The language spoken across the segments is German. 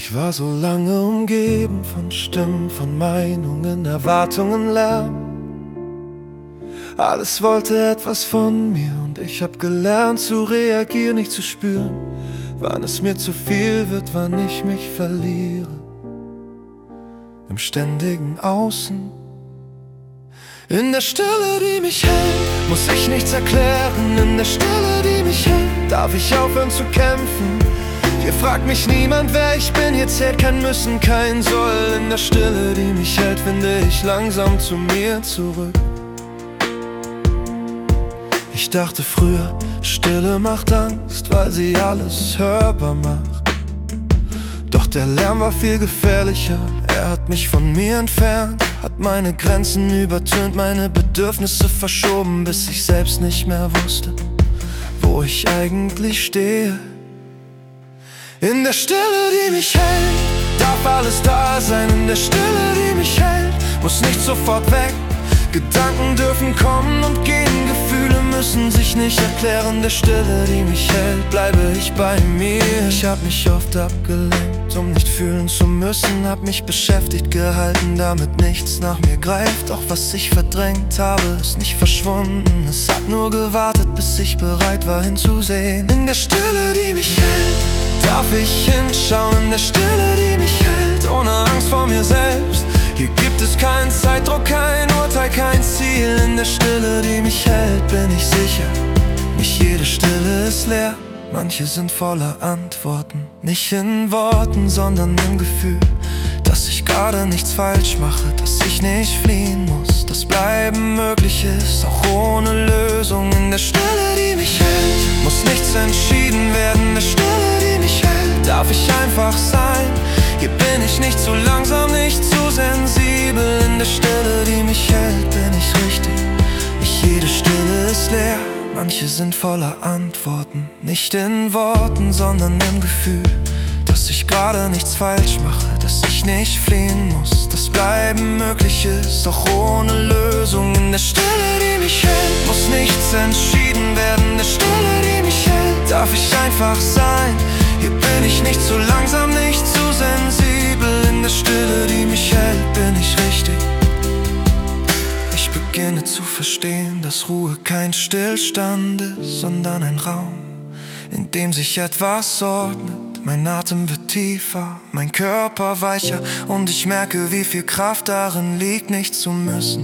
Ich war so lange umgeben von Stimmen, von Meinungen, Erwartungen, Lärm. Alles wollte etwas von mir und ich hab gelernt zu reagieren, nicht zu spüren, wann es mir zu viel wird, wann ich mich verliere. Im ständigen Außen, in der Stille, die mich hält, muss ich nichts erklären. In der Stille, die mich hält, darf ich aufhören zu kämpfen. Hier fragt mich niemand, wer ich bin, hier zählt kein Müssen, kein Soll. In der Stille, die mich hält, finde ich langsam zu mir zurück. Ich dachte früher, Stille macht Angst, weil sie alles hörbar macht. Doch der Lärm war viel gefährlicher, er hat mich von mir entfernt, hat meine Grenzen übertönt, meine Bedürfnisse verschoben, bis ich selbst nicht mehr wusste, wo ich eigentlich stehe. In der Stille, die mich hält, darf alles da sein. In der Stille, die mich hält, muss nicht sofort weg. Gedanken dürfen kommen und gehen, Gefühle müssen sich nicht erklären. In der Stille, die mich hält, bleibe ich bei mir. Ich hab mich oft abgelenkt, um nicht fühlen zu müssen. Hab mich beschäftigt gehalten, damit nichts nach mir greift. Doch was ich verdrängt habe, ist nicht verschwunden. Es hat nur gewartet, bis ich bereit war hinzusehen. In der Stille, die mich hält, darf ich hinschauen. In der Stille, die mich hält, ohne Angst vor mir selbst. Hier gibt es keinen Zeitdruck, kein Urteil, kein Ziel. In der Stille, die mich hält, bin ich sicher, nicht jede Stille ist leer. Manche sind voller Antworten, nicht in Worten, sondern im Gefühl, dass ich gerade nichts falsch mache, dass ich nicht fliehen muss, dass Bleiben möglich ist, auch ohne Lösung. In der Stille, die mich hält, muss nichts entschieden werden. In der Stille, die mich hält, darf ich einfach sein. Hier bin ich nicht zu langsam, nicht zu sensibel. In der Stille, die mich hält, bin ich richtig. Nicht jede Stille ist leer. Manche sind voller Antworten, nicht in Worten, sondern im Gefühl, dass ich gerade nichts falsch mache, dass ich nicht fliehen muss, dass Bleiben möglich ist, auch ohne Lösung. In der Stille, die mich hält, muss nichts entschieden werden. In der Stille, die mich hält, darf ich einfach sein. Hier bin ich nicht zu langsam, nicht zu sensibel. In der Stille, die mich hält, bin ich richtig. Ich beginne zu verstehen, dass Ruhe kein Stillstand ist, sondern ein Raum, in dem sich etwas ordnet. Mein Atem wird tiefer, mein Körper weicher, und ich merke, wie viel Kraft darin liegt, nicht zu müssen.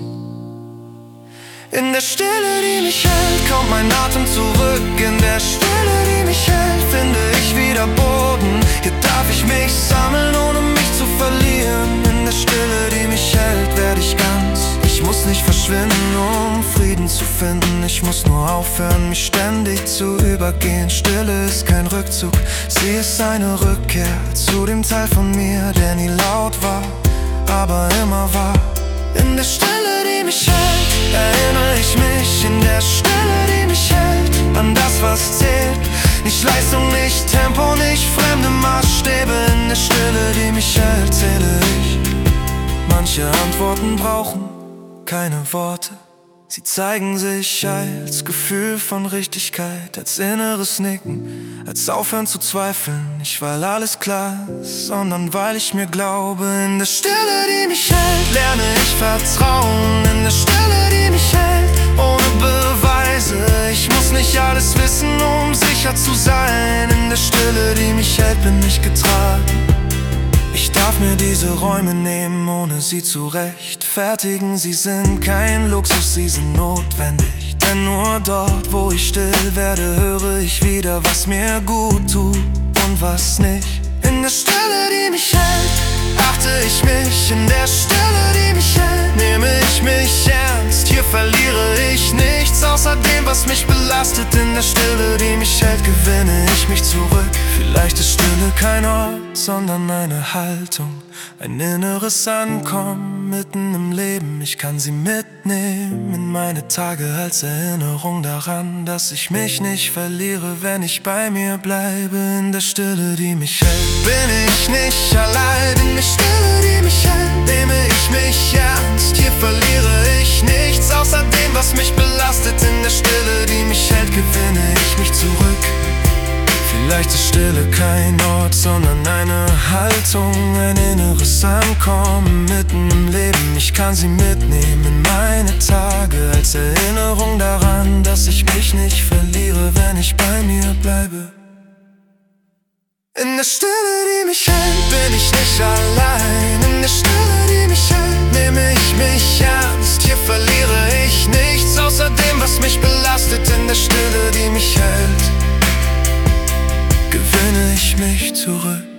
In der Stille, die mich hält, kommt mein Atem zurück. In der Stille, die mich hält, finde ich wieder Boden. Hier darf ich mich sammeln, ohne mich zu verlieren. In der Stille, die mich hält, werde ich ganz. Ich muss nicht verschwinden, um Frieden zu finden. Ich muss nur aufhören, mich ständig zu übergehen. Stille ist kein Rückzug, sie ist eine Rückkehr zu dem Teil von mir, der nie laut war, aber immer war. In der Stille, die mich hält, erinnere ich mich. In der Stille, die mich hält, an das, was zählt. Nicht Leistung, nicht Tempo, nicht fremde Maßstäbe. In der Stille, die mich hält, zähle ich. Manche Antworten brauchen keine Worte. Sie zeigen sich als Gefühl von Richtigkeit, als inneres Nicken, als Aufhören zu zweifeln. Nicht weil alles klar ist, sondern weil ich mir glaube. In der Stille, die mich hält, lerne ich Vertrauen. In der Stille, die mich hält, ohne Beweise. Ich muss nicht alles wissen, um sicher zu sein. In der Stille, die mich hält, bin ich getragen. Ich darf mir diese Räume nehmen, ohne sie zu rechtfertigen. Sie sind kein Luxus, sie sind notwendig. Denn nur dort, wo ich still werde, höre ich wieder, was mir gut tut und was nicht. In der Stille, die mich hält, achte ich mich. In der Stille, die mich hält, nehme ich mich ernst. Hier verliere ich nichts außer dem, was mich belastet. In der Stille, die mich hält, gewinne ich mich zurück. Vielleicht ist Stille kein Ort, sondern eine Haltung, ein inneres Ankommen mitten im Leben. Ich kann sie mitnehmen in meine Tage als Erinnerung daran, dass ich mich nicht verliere, wenn ich bei mir bleibe. In der Stille, die mich hält, bin ich nicht allein. In der Stille, die mich hält, nehme ich mich ernst. Hier verliere ich nichts außer dem, was mich belastet. In der Stille, die mich hält, gewinne ich mich zurück. Vielleicht ist Stille kein kein Ort, sondern eine Haltung, ein inneres Ankommen mitten im Leben. Ich kann sie mitnehmen in meine Tage, als Erinnerung daran, dass ich mich nicht verliere, wenn ich bei mir bleibe. In der Stille, die mich hält, bin ich nicht allein. In der Stille, die mich hält, nehme ich mich ernst. Hier verliere ich nichts außer dem, was mich belastet. In der Stille, die mich hält, gewinne ich mich zurück.